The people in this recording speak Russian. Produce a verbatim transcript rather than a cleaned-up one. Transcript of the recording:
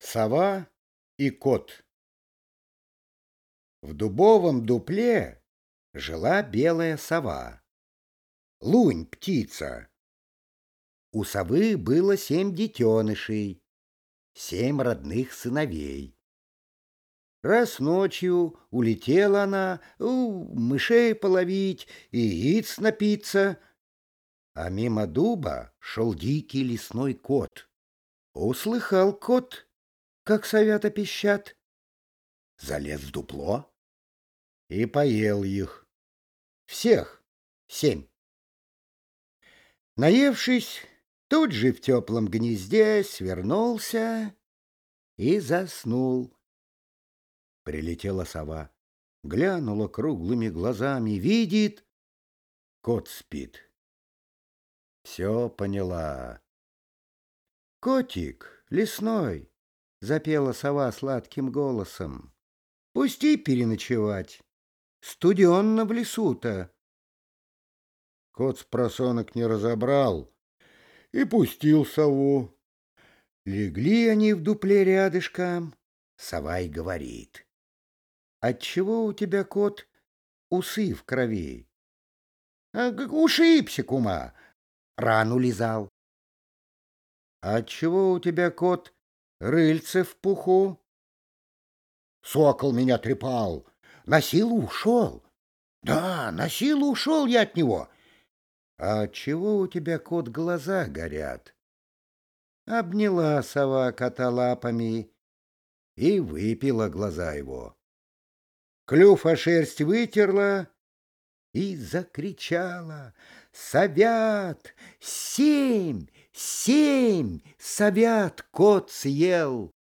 Сова и кот. В дубовом дупле жила белая сова. Лунь птица. У совы было семь детенышей, семь родных сыновей. Раз ночью улетела она у, мышей половить и яиц напиться, а мимо дуба шел дикий лесной кот. Услыхал кот, как совята пищат, залез в дупло и поел их. Всех семь. Наевшись, тут же в теплом гнезде свернулся и заснул. Прилетела сова, глянула круглыми глазами, видит, кот спит. Все поняла. «Котик лесной!» — запела сова сладким голосом. «Пусти переночевать. Студенно в лесу-то». Кот спросонок не разобрал и пустил сову. Легли они в дупле рядышком. Сова и говорит: «Отчего у тебя, кот, усы в крови?» «А, г- ушибся, кума, рану лизал». «А отчего у тебя, кот, рыльце в пуху?» «Сокол меня трепал, на силу ушел. Да, на силу ушел я от него». «А отчего у тебя, кот, глаза горят?» Обняла сова кота лапами и выпила глаза его. Клюв о шерсть вытерла и закричала: «Совят! Семь! Семь совят кот съел!»